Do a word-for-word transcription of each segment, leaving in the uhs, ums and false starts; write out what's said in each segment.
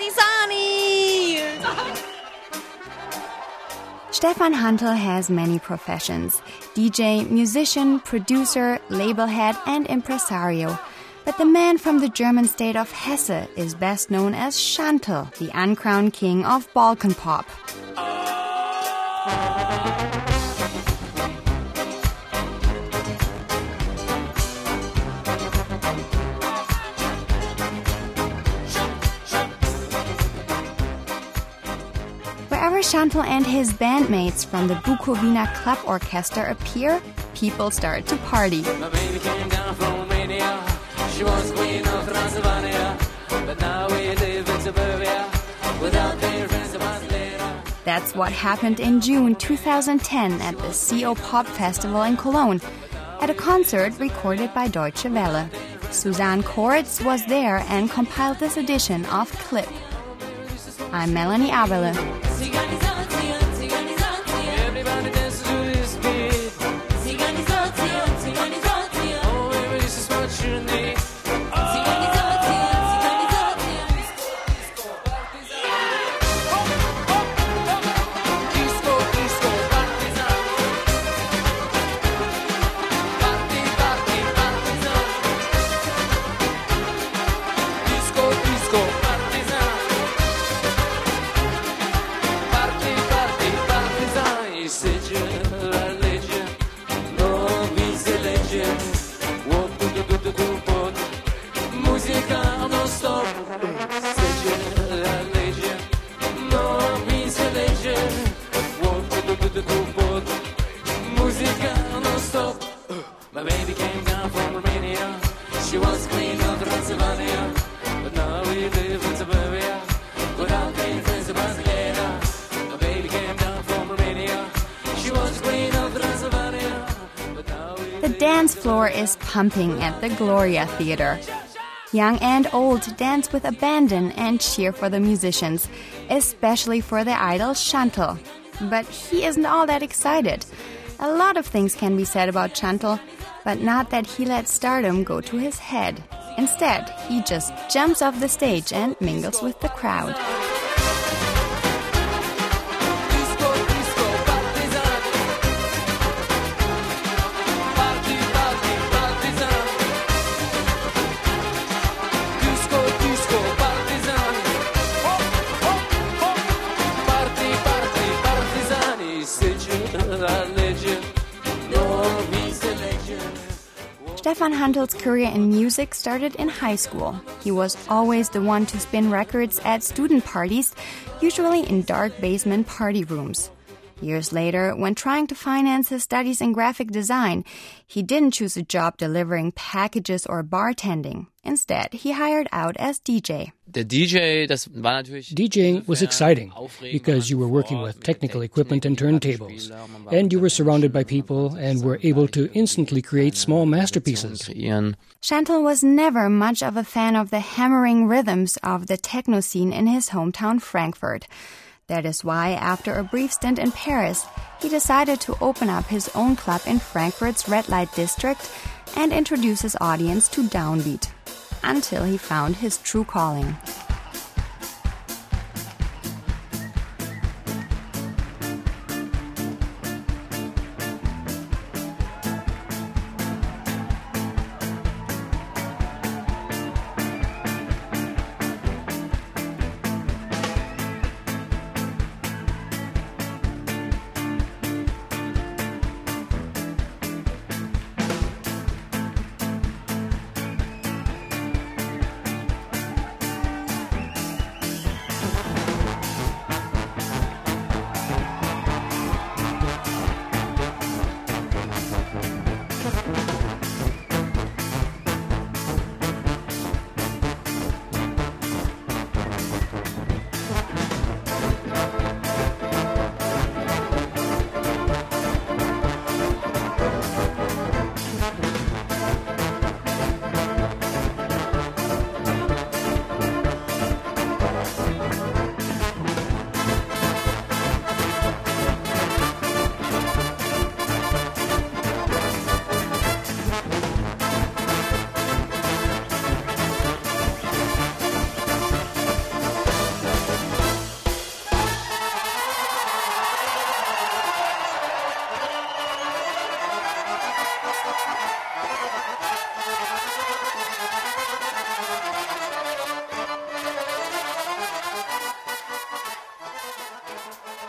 Partisani! Stefan Hantl has many professions: D J, musician, producer, label head, and impresario. But the man from the German state of Hesse is best known as Chantl, the uncrowned king of Balkan pop. Wherever Chantl and his bandmates from the Bukowina Club Orchestra appear, people start to party. My baby came down from Romania. She was queen of Transylvania, but now we live in suburbia without their friends of Barcelona. That's what happened in June two thousand ten at the C O Pop Festival in Cologne, at a concert recorded by Deutsche Welle. Suzanne Kortz was there and compiled this edition of Clip. I'm Melanie Aberle. Everybody dances to this beat. Oh, baby, this is what you need. Disco, disco, partisan. Party, party, partisan. Disco, disco, partisan. Party, party, partisan. Sicilian religion, no means religion. Walk to the to the pot. Musica non stop. Sicilian religion, no means religion. Walk to the to the pot. Musica non stop. My baby came down from Romania. She was queen of Transylvania, but now we live in suburbia without paying friends of Barcelona. My baby came down from Romania. She was queen of Transylvania, but now we The dance floor is pumping at the Gloria Theater. Young and old dance with abandon and cheer for the musicians, especially for their idol Chantl. But he isn't all that excited. A lot of things can be said about Chantl, but not that he let stardom go to his head. Instead, he just jumps off the stage and mingles with the crowd. disco, disco, partisan. Party, party, partisan. Disco, disco, partisan. Oh, oh, oh. Party, party, partisan. Sicilian religion, no means religion. Stefan Hantl's career in music started in high school. He was always the one to spin records at student parties, usually in dark basement party rooms. Years later, when trying to finance his studies in graphic design, he didn't choose a job delivering packages or bartending. Instead, he hired out as D J. Der D J, das war natürlich DJing was exciting because you were working with technical equipment and turntables, and you were surrounded by people and were able to instantly create small masterpieces. Chantl was never much of a fan of the hammering rhythms of the techno scene in his hometown Frankfurt. That is why, after a brief stint in Paris, he decided to open up his own club in Frankfurt's red light district and introduce his audience to downbeat, until he found his true calling.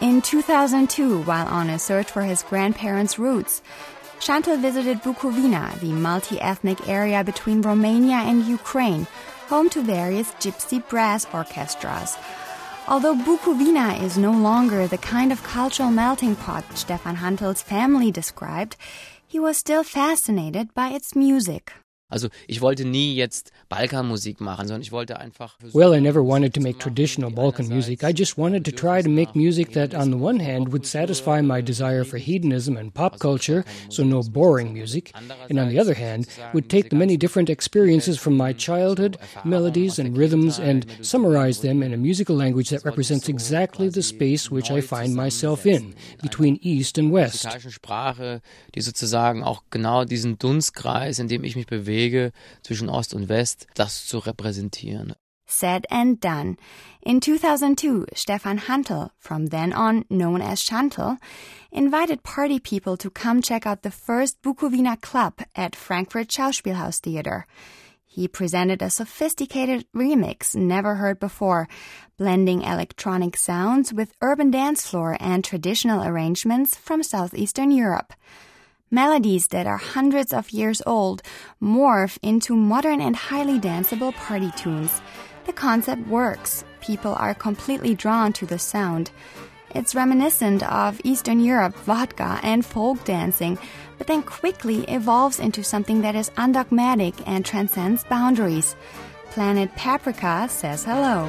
In two thousand two, while on a search for his grandparents' roots, Chantal visited Bukovina, the multi-ethnic area between Romania and Ukraine, home to various gypsy brass orchestras. Although Bukovina is no longer the kind of cultural melting pot Stefan Hantel's family described, he was still fascinated by its music. Also, ich wollte nie jetzt Balkanmusik machen, sondern ich wollte einfach... Well, I never wanted to make traditional Balkan music. I just wanted to try to make music that, on the one hand, would satisfy my desire for hedonism and pop culture, so no boring music, and on the other hand, would take the many different experiences from my childhood, melodies and rhythms, and summarize them in a musical language that represents exactly the space which I find myself in, between East and West. Sprache, die sozusagen auch genau diesen Dunstkreis, in dem ich mich bewege, zwischen Ost und West, das zu repräsentieren. Said and done. In two thousand two, Stefan Hantel, from then on known as Chantal, invited party people to come check out the first Bukovina club at Frankfurt Schauspielhaus Theater. He presented a sophisticated remix never heard before, blending electronic sounds with urban dance floor and traditional arrangements from southeastern Europe. Melodies that are hundreds of years old morph into modern and highly danceable party tunes. The concept works. People are completely drawn to the sound. It's reminiscent of Eastern Europe vodka and folk dancing, but then quickly evolves into something that is undogmatic and transcends boundaries. Planet Paprika says hello.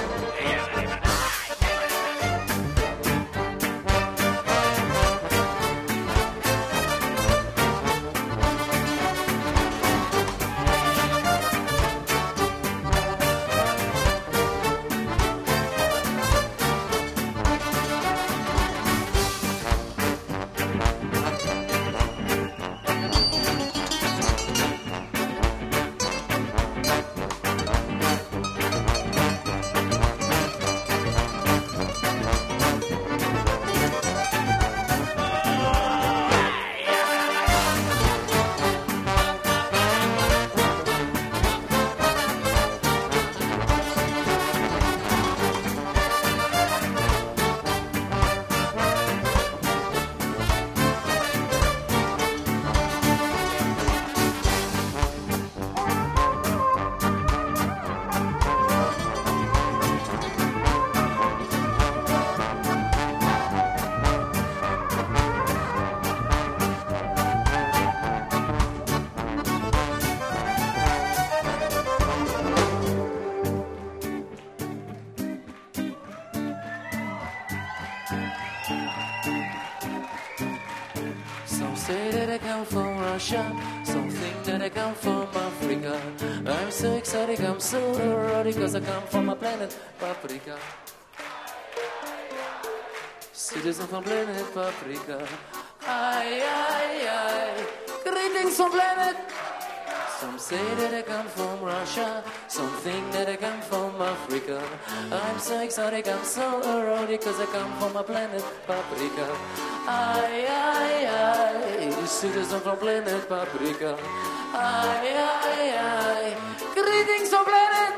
Say that I come from Russia, some think that I come from Africa. I'm so exotic, I'm so erotic, cause I come from a planet Paprika. Citizen from planet Paprika. Aye, aye, aye. Greetings from planet. Some say that I come from Russia, some think that I come from Africa. I'm so exotic, I'm so erotic, cause I come from a planet Paprika. Aye, aye, aye, citizen from planet Paprika. Aye, aye, aye, greetings from planet.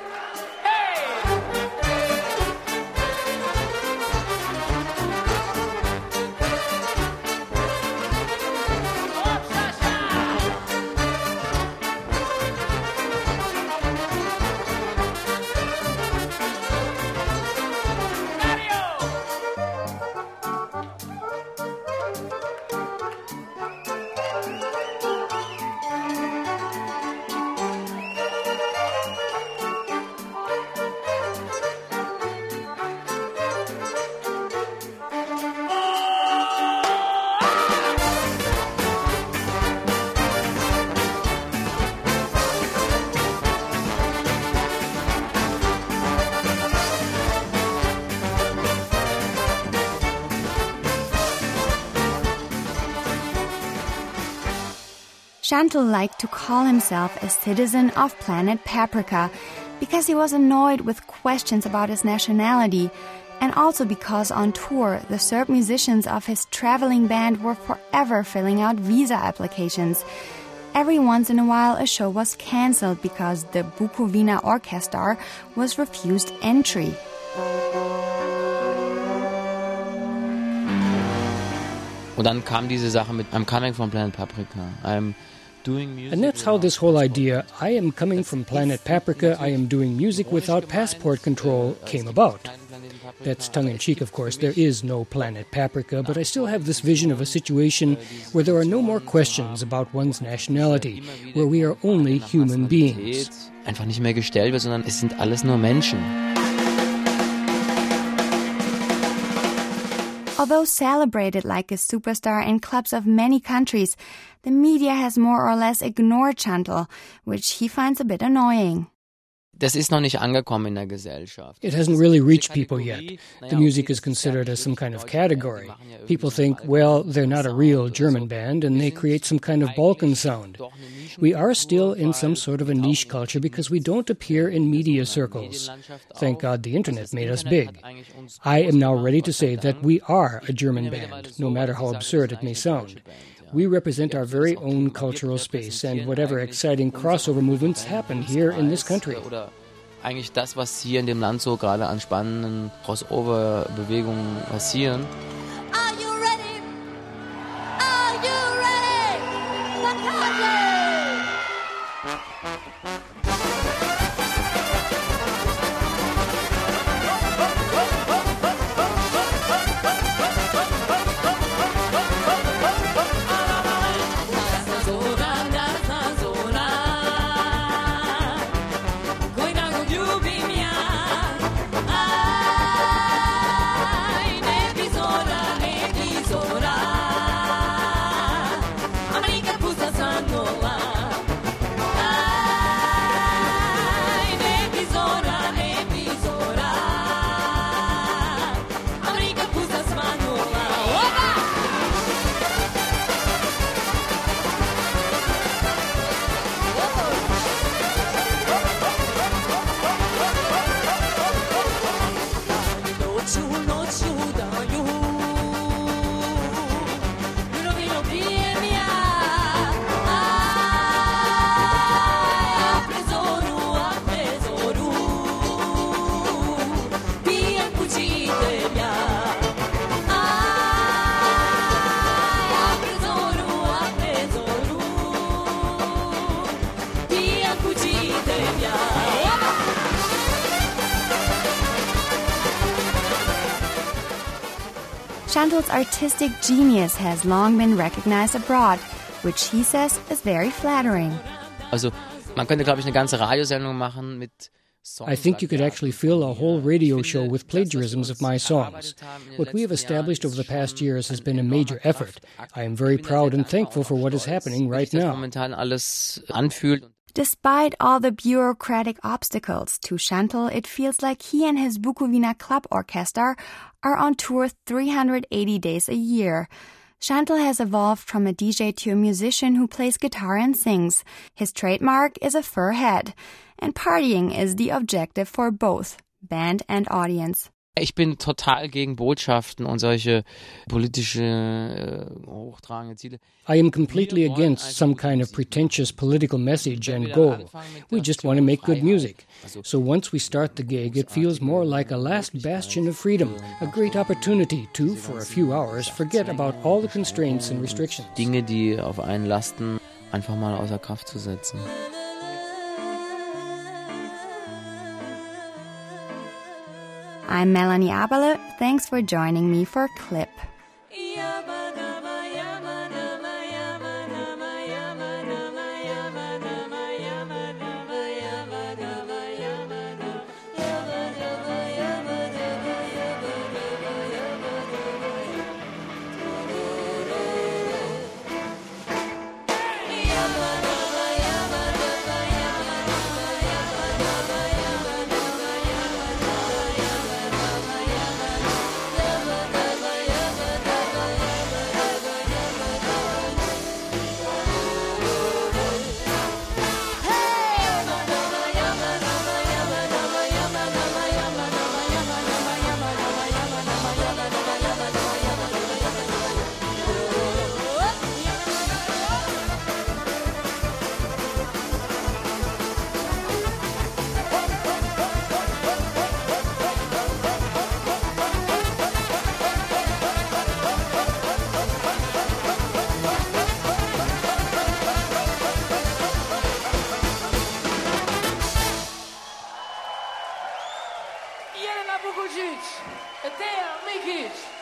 Chantal liked to call himself a citizen of planet Paprika because he was annoyed with questions about his nationality, and also because on tour the Serb musicians of his traveling band were forever filling out visa applications. Every once in a while a show was cancelled because the Bukovina Orchestra was refused entry. Und dann kam diese Sache mit I'm coming from Planet Paprika. I'm doing music. And that's how this whole idea, I am coming from Planet Paprika, I am doing music without passport control, came about. That's tongue-in-cheek, of course. There is no Planet Paprika, but I still have this vision of a situation where there are no more questions about one's nationality, where we are only human beings. Einfach nicht mehr gestellt wird, sondern es sind alles nur Menschen. Although celebrated like a superstar in clubs of many countries, the media has more or less ignored Chantal, which he finds a bit annoying. Das ist noch nicht angekommen in der Gesellschaft. It hasn't really reached people yet. The music is considered as some kind of category. People think, well, they're not a real German band and they create some kind of Balkan sound. We are still in some sort of a niche culture because we don't appear in media circles. Thank God the internet made us big. I am now ready to say that we are a German band, no matter how absurd it may sound. We represent our very own cultural space and whatever exciting crossover movements happen here in this country. Oder eigentlich das, was hier in dem Land so gerade an spannenden Crossover-Bewegungen passieren. Are you ready? Are you ready? Bacardi! Chantal's artistic genius has long been recognized abroad, which he says is very flattering. Also, man könnte, glaube ich, eine ganze Radiosendung machen mit I think you could actually fill a whole radio show with plagiarisms of my songs. What we have established over the past years has been a major effort. I am very proud and thankful for what is happening right now. Despite all the bureaucratic obstacles, to Chantal it feels like he and his Bukowina Club Orchestra are on tour three hundred eighty days a year. Chantal has evolved from a D J to a musician who plays guitar and sings. His trademark is a fur hat. And partying is the objective for both band and audience. Ich bin total gegen Botschaften und solche politische, äh, hochtragende Ziele. I am completely against some kind of pretentious political message and goal. We just want to make good music. So once we start the gig, it feels more like a last bastion of freedom, a great opportunity to, for a few hours, forget about all the constraints and restrictions. Dinge, die auf einen lasten, einfach mal außer Kraft zu setzen. I'm Melanie Aberle. Thanks for joining me for Clip. Jelena Vukojic, Etea Mikic.